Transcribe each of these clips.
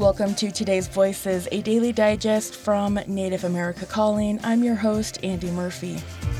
Welcome to today's Voices, a daily digest from Native America Calling. I'm your host, Andy Murphy.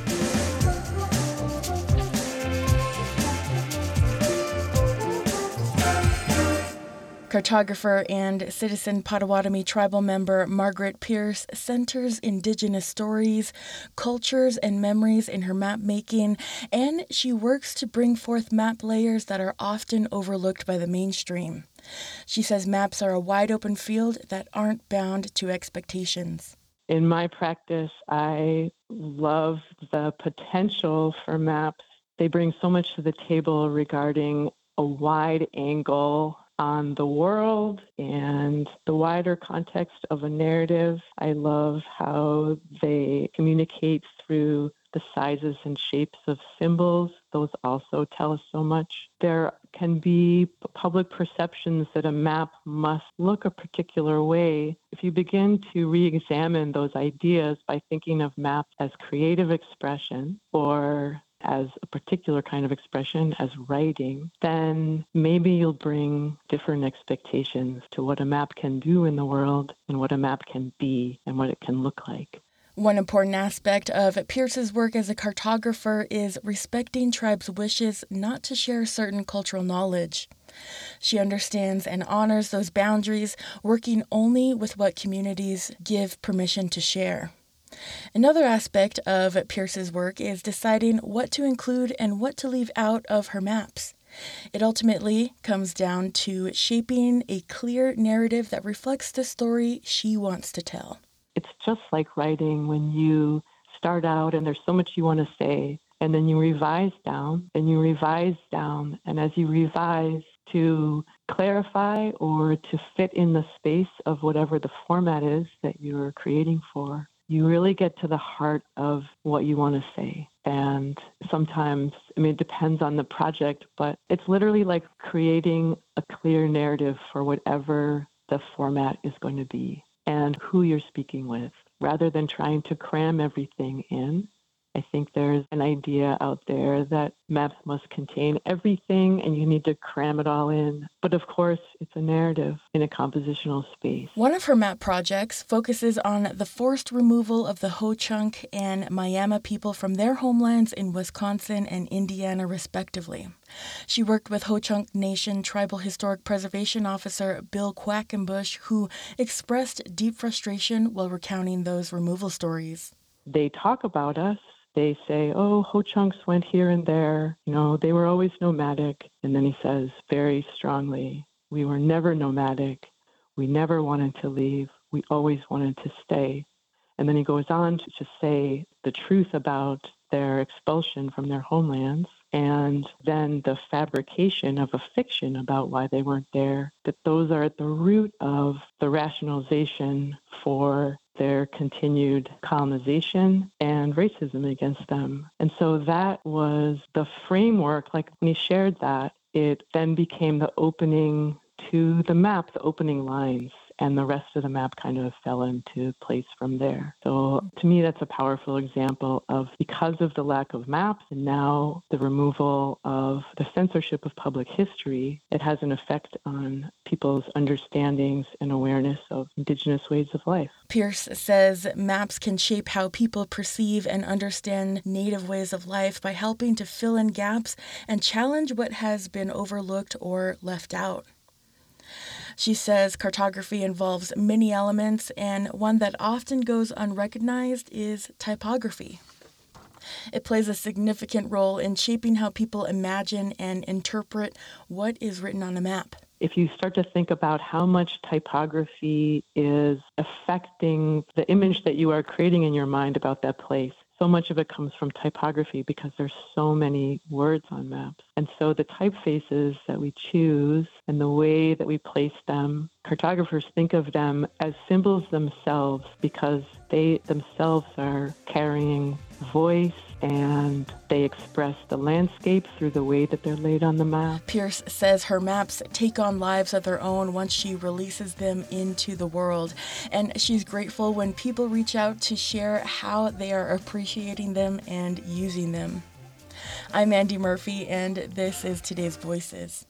Cartographer and citizen Potawatomi tribal member Margaret Pierce centers Indigenous stories, cultures, and memories in her map making, and she works to bring forth map layers that are often overlooked by the mainstream. She says maps are a wide open field that aren't bound to expectations. In my practice, I love the potential for maps. They bring so much to the table regarding a wide angle on the world and the wider context of a narrative. I love how they communicate through the sizes and shapes of symbols. Those also tell us so much. There can be public perceptions that a map must look a particular way. If you begin to re-examine those ideas by thinking of maps as creative expression or as a particular kind of expression, as writing, then maybe you'll bring different expectations to what a map can do in the world and what a map can be and what it can look like. One important aspect of Pierce's work as a cartographer is respecting tribes' wishes not to share certain cultural knowledge. She understands and honors those boundaries, working only with what communities give permission to share. Another aspect of Pierce's work is deciding what to include and what to leave out of her maps. It ultimately comes down to shaping a clear narrative that reflects the story she wants to tell. It's just like writing when you start out and there's so much you want to say, and then you revise down, and you revise down, and as you revise to clarify or to fit in the space of whatever the format is that you're creating for, you really get to the heart of what you want to say. And sometimes, it depends on the project, but it's literally like creating a clear narrative for whatever the format is going to be and who you're speaking with, rather than trying to cram everything in. I think there's an idea out there that maps must contain everything and you need to cram it all in. But of course, it's a narrative in a compositional space. One of her map projects focuses on the forced removal of the Ho-Chunk and Miami people from their homelands in Wisconsin and Indiana, respectively. She worked with Ho-Chunk Nation Tribal Historic Preservation Officer Bill Quackenbush, who expressed deep frustration while recounting those removal stories. They talk about us. They say, oh, Ho-Chunks went here and there. They were always nomadic. And then he says very strongly, we were never nomadic. We never wanted to leave. We always wanted to stay. And then he goes on to just say the truth about their expulsion from their homelands and then the fabrication of a fiction about why they weren't there, that those are at the root of the rationalization for their continued colonization and racism against them. And so that was the framework. Like when he shared that, it then became the opening to the map, the opening lines, and the rest of the map kind of fell into place from there. So to me, that's a powerful example of, because of the lack of maps and now the removal of the censorship of public history, it has an effect on people's understandings and awareness of Indigenous ways of life. Pierce says maps can shape how people perceive and understand Native ways of life by helping to fill in gaps and challenge what has been overlooked or left out. She says cartography involves many elements, and one that often goes unrecognized is typography. It plays a significant role in shaping how people imagine and interpret what is written on a map. If you start to think about how much typography is affecting the image that you are creating in your mind about that place, so much of it comes from typography because there's so many words on maps. And so the typefaces that we choose and the way that we place them, cartographers think of them as symbols themselves because they themselves are carrying voice and they express the landscape through the way that they're laid on the map. Pierce says her maps take on lives of their own once she releases them into the world, and she's grateful when people reach out to share how they are appreciating them and using them. I'm Andy Murphy, and this is today's Voices.